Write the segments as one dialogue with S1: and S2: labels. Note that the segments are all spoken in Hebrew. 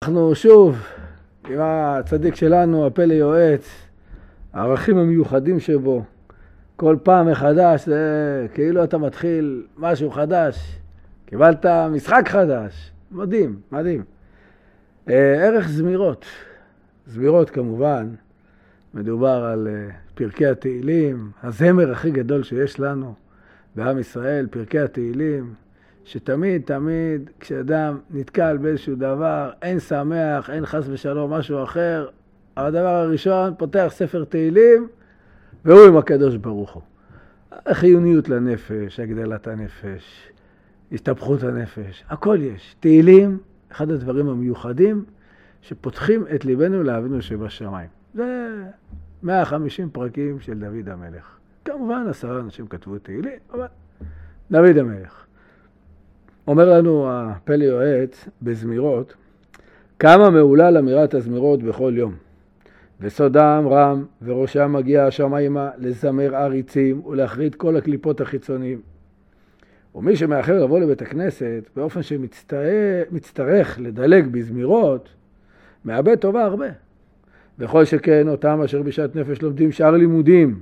S1: אנחנו שוב עם הצדיק שלנו, הפלא יועץ, הערכים המיוחדים שבו. כל פעם מחדש זה כאילו אתה מתחיל משהו חדש, קיבלת משחק חדש, מדהים, מדהים. ערך זמירות, זמירות כמובן, מדובר על פרקי התהילים, הזמר הכי גדול שיש לנו בעם ישראל, פרקי התהילים, שתמיד תמיד כשאדם נתקל באיזשהו דבר, אין שמח, אין חס ושלום משהו אחר, הדבר הראשון פותח ספר תהילים והוא עם הקדוש ברוך הוא. החיוניות לנפש, הגדלת הנפש, הסתפחות הנפש, הכל יש. תהילים, אחד הדברים המיוחדים שפותחים את ליבנו לאבינו שבשמיים. זה 150 פרקים של דוד המלך. כמובן 10 אנשים כתבו תהילים, אבל דוד המלך. אומר לנו הפלא יועץ בזמירות, כמה מעולה לאמירת הזמירות בכל יום. וסודם רם וראשם מגיע השמיימה לזמר עריצים ולהחריד כל הקליפות החיצוניים. ומי שמאחר לבוא לבית הכנסת באופן שמצטרך לדלג בזמירות, מאבד טובה הרבה. וכל שכן אותם אשר בשעת נפש לומדים שאר לימודים,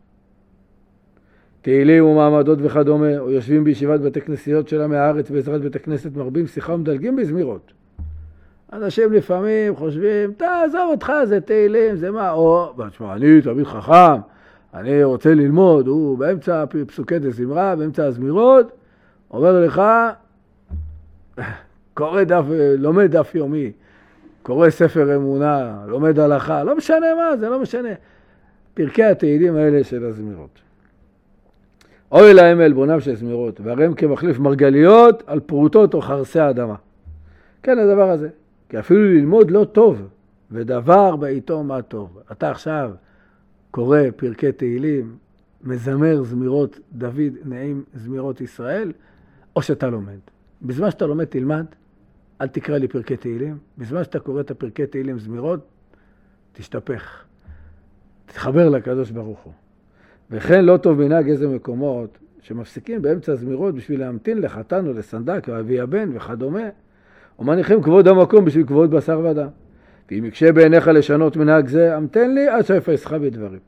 S1: תהילים ומעמדות וכדומה, או יושבים בישיבת בתי כנסיות של עמי הארץ בעזרת בית הכנסת מרבים שיחה ומדלגים בזמירות. אנשים לפעמים חושבים, תעזוב אותך, זה תהילים, זה מה? או, תשמע, אני תמיד חכם, אני רוצה ללמוד, הוא באמצע פסוקי דזמרה, באמצע הזמירות, אומר לך, לומד דף יומי, קורא ספר אמונה, לומד הלכה, לא משנה מה, זה לא משנה. פרקי התהילים האלה של הזמירות. אוי להם אלבונם של זמירות, והרם כמחליף מרגליות על פרוטות או חרסי האדמה. כן, הדבר הזה. כי אפילו ללמוד לא טוב, ודבר בעיתו מה טוב. אתה עכשיו קורא פרקי תהילים, מזמר זמירות דוד נעים זמירות ישראל, או שאתה לומד. בזמן שאתה לומד תלמד, אל תקרא לי פרקי תהילים. בזמן שאתה קורא את הפרקי תהילים זמירות, תשתפך. תתחבר לקדוש ברוך הוא. וכן לא טוב מנהג איזה מקומות שמפסיקים באמצע הזמירות בשביל להמתין לחתן או לסנדק או אבי הבן וכדומה, ומניחים כבוד המקום בשביל כבוד בשר ודם. ואם יקשה בעיניך לשנות מנהג זה, המתן לי עד שאפסך בדברים.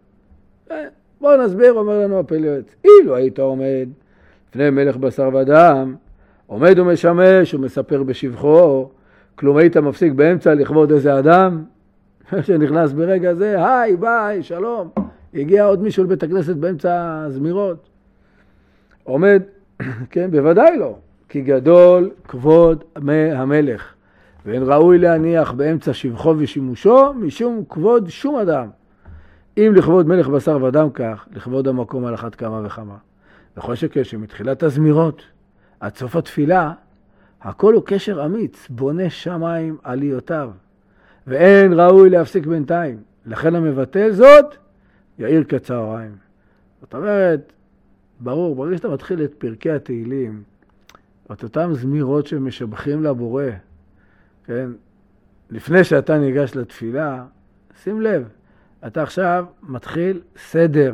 S1: בואו נסביר, אומר לנו הפלא יועץ. אילו היית עומד לפני מלך בשר ודם, עומד ומשמש ומספר בשבחו, כלום היית מפסיק באמצע לכבוד איזה אדם שנכנס ברגע זה, היי, ביי, שלום. הגיע עוד מישהו לבית הכנסת באמצע הזמירות. עומד, כן, בוודאי לא. כי גדול כבוד המלך, ואין ראוי להניח באמצע שבחו ושימושו משום כבוד שום אדם. אם לכבוד מלך בשר ודם כך, לכבוד המקום על אחת כמה וכמה. וכל שכן שמתחילת הזמירות עד סוף התפילה, הכל הוא קשר אמיץ, בונה שמיים עליותיו. ואין ראוי להפסיק בינתיים. לכן המבטל זאת, יאיר כצהריים. זאת אומרת, ברור, ברגע שאתה מתחיל את פרקי התהילים, את אותם זמירות שמשבחים לבורא, כן? לפני שאתה ניגש לתפילה, שים לב, אתה עכשיו מתחיל סדר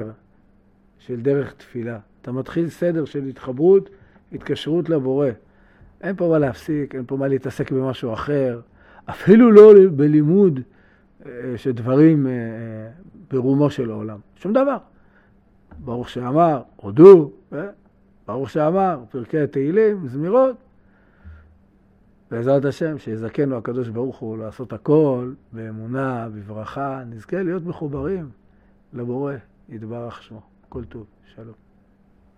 S1: של דרך תפילה. אתה מתחיל סדר של התחברות, התקשרות לבורא. אין פה מה להפסיק, אין פה מה להתעסק במשהו אחר, אפילו לא בלימוד של דברים ברומו של העולם. שום דבר. ברוך שאמר, הודו, ברוך שאמר, פרקי התהילים, זמירות. בעזרת השם, שיזכנו הקדוש ברוך הוא לעשות הכל באמונה, בברכה, נזכה להיות מחוברים לבורא, יתברך שמו. כל טוב, שלום.